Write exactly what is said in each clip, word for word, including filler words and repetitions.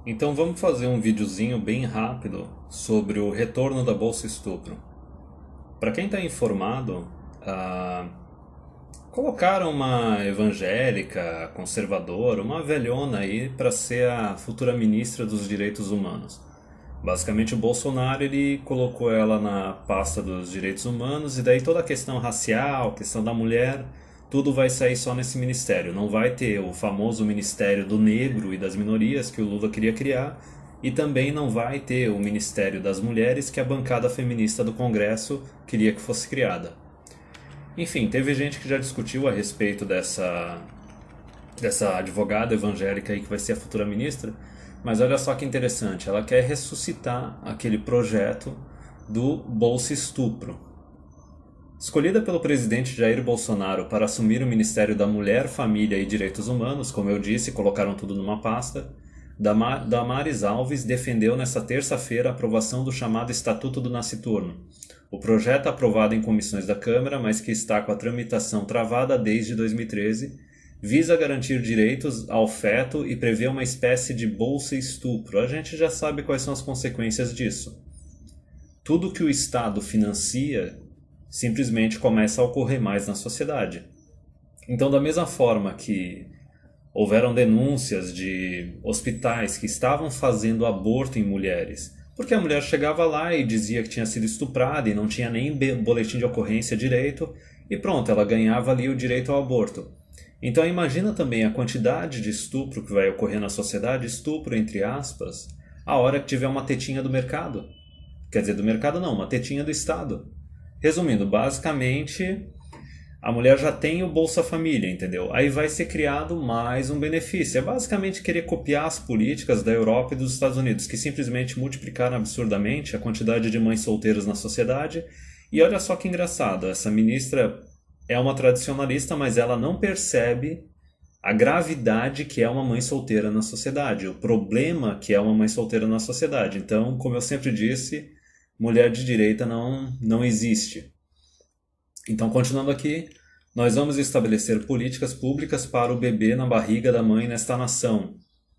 Então vamos fazer um videozinho bem rápido sobre o retorno da Bolsa Estupro. Para quem está informado, ah, colocaram uma evangélica, conservadora, uma velhona aí para ser a futura ministra dos Direitos Humanos. Basicamente o Bolsonaro ele colocou ela na pasta dos direitos humanos e daí toda a questão racial, questão da mulher, tudo vai sair só nesse ministério. Não vai ter o famoso Ministério do Negro e das Minorias que o Lula queria criar e também não vai ter o Ministério das Mulheres que a bancada feminista do Congresso queria que fosse criada. Enfim, teve gente que já discutiu a respeito dessa, dessa advogada evangélica aí que vai ser a futura ministra, mas olha só que interessante, ela quer ressuscitar aquele projeto do Bolsa Estupro. Escolhida pelo presidente Jair Bolsonaro para assumir o Ministério da Mulher, Família e Direitos Humanos, como eu disse, colocaram tudo numa pasta, Damares Alves defendeu nesta terça-feira a aprovação do chamado Estatuto do Nasciturno. O projeto aprovado em comissões da Câmara, mas que está com a tramitação travada desde dois mil e treze, visa garantir direitos ao feto e prevê uma espécie de bolsa estupro. A gente já sabe quais são as consequências disso. Tudo que o Estado financia simplesmente começa a ocorrer mais na sociedade. Então, da mesma forma que houveram denúncias de hospitais que estavam fazendo aborto em mulheres, porque a mulher chegava lá e dizia que tinha sido estuprada e não tinha nem boletim de ocorrência direito, e pronto, ela ganhava ali o direito ao aborto. Então imagina também a quantidade de estupro que vai ocorrer na sociedade, estupro entre aspas, a hora que tiver uma tetinha do mercado. Quer dizer, do mercado não, uma tetinha do Estado. Resumindo, basicamente, a mulher já tem o Bolsa Família, entendeu? Aí vai ser criado mais um benefício. É basicamente querer copiar as políticas da Europa e dos Estados Unidos, que simplesmente multiplicaram absurdamente a quantidade de mães solteiras na sociedade. E olha só que engraçado, essa ministra é uma tradicionalista, mas ela não percebe a gravidade que é uma mãe solteira na sociedade, o problema que é uma mãe solteira na sociedade. Então, como eu sempre disse, mulher de direita não, não existe. Então, continuando aqui, nós vamos estabelecer políticas públicas para o bebê na barriga da mãe nesta nação,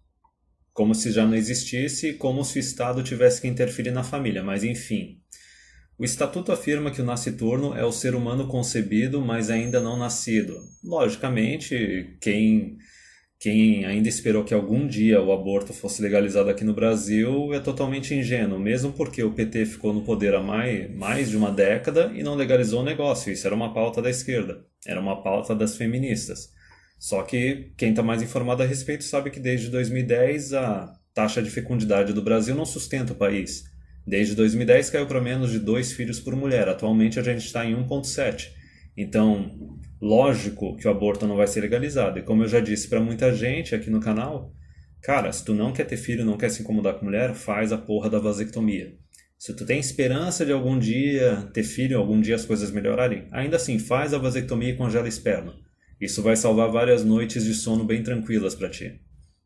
como se já não existisse, como se o Estado tivesse que interferir na família, mas enfim. O Estatuto afirma que o nasciturno é o ser humano concebido, mas ainda não nascido. Logicamente, quem, quem ainda esperou que algum dia o aborto fosse legalizado aqui no Brasil é totalmente ingênuo, mesmo porque o P T ficou no poder há mais, mais de uma década e não legalizou o negócio. Isso era uma pauta da esquerda, era uma pauta das feministas. Só que quem está mais informado a respeito sabe que desde dois mil e dez a taxa de fecundidade do Brasil não sustenta o país. Desde dois mil e dez caiu para menos de dois filhos por mulher. Atualmente a gente está em um vírgula sete. Então, lógico que o aborto não vai ser legalizado. E como eu já disse para muita gente aqui no canal, cara, se tu não quer ter filho, não quer se incomodar com mulher, faz a porra da vasectomia. Se tu tem esperança de algum dia ter filho, algum dia as coisas melhorarem, ainda assim, faz a vasectomia e congela esperma. Isso vai salvar várias noites de sono bem tranquilas para ti.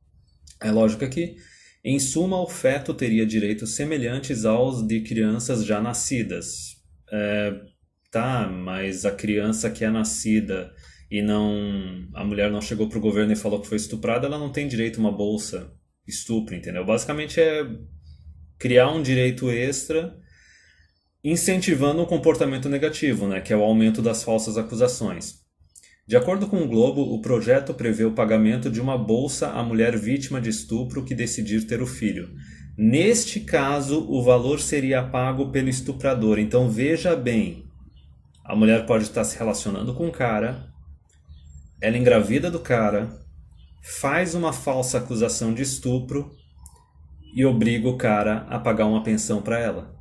É lógico que, em suma, o feto teria direitos semelhantes aos de crianças já nascidas. É, tá, mas a criança que é nascida e não, a mulher não chegou pro governo e falou que foi estuprada, ela não tem direito a uma bolsa estupro, entendeu? Basicamente é criar um direito extra incentivando um comportamento negativo, né, que é o aumento das falsas acusações. De acordo com o Globo, o projeto prevê o pagamento de uma bolsa à mulher vítima de estupro que decidir ter o filho. Neste caso, o valor seria pago pelo estuprador. Então veja bem, a mulher pode estar se relacionando com o cara, ela engravida do cara, faz uma falsa acusação de estupro e obriga o cara a pagar uma pensão para ela.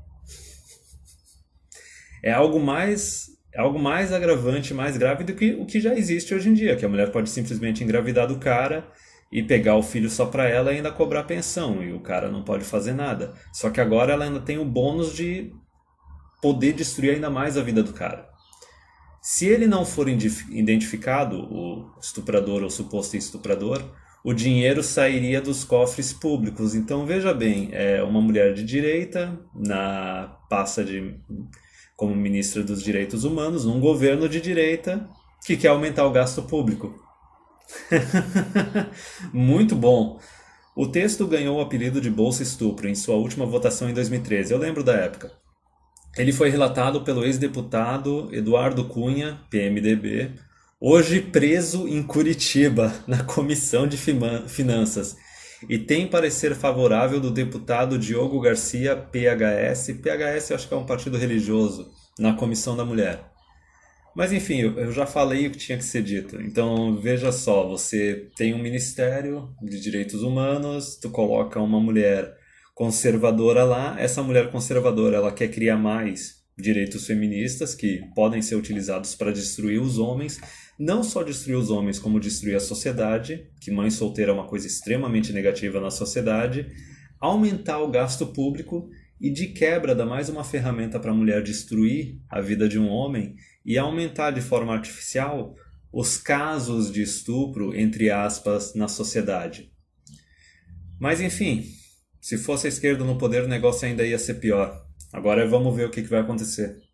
É algo mais... É algo mais agravante, mais grave do que o que já existe hoje em dia, que a mulher pode simplesmente engravidar do cara e pegar o filho só para ela e ainda cobrar pensão, e o cara não pode fazer nada. Só que agora ela ainda tem o bônus de poder destruir ainda mais a vida do cara. Se ele não for identificado, o estuprador ou suposto estuprador, o dinheiro sairia dos cofres públicos. Então veja bem, é uma mulher de direita na pasta de... como ministra dos Direitos Humanos, num governo de direita que quer aumentar o gasto público. Muito bom. O texto ganhou o apelido de Bolsa Estupro em sua última votação em dois mil e treze. Eu lembro da época. Ele foi relatado pelo ex-deputado Eduardo Cunha, P M D B, hoje preso em Curitiba, na Comissão de Finanças, e tem parecer favorável do deputado Diogo Garcia, P H S. P H S eu acho que é um partido religioso, na Comissão da Mulher. Mas enfim, eu já falei o que tinha que ser dito. Então veja só, você tem um Ministério de Direitos Humanos, tu coloca uma mulher conservadora lá, essa mulher conservadora ela quer criar mais direitos feministas que podem ser utilizados para destruir os homens, não só destruir os homens, como destruir a sociedade, que mãe solteira é uma coisa extremamente negativa na sociedade, aumentar o gasto público e de quebra dar mais uma ferramenta para a mulher destruir a vida de um homem e aumentar de forma artificial os casos de estupro, entre aspas, na sociedade. Mas enfim, se fosse a esquerda no poder, o negócio ainda ia ser pior. Agora vamos ver o que vai acontecer.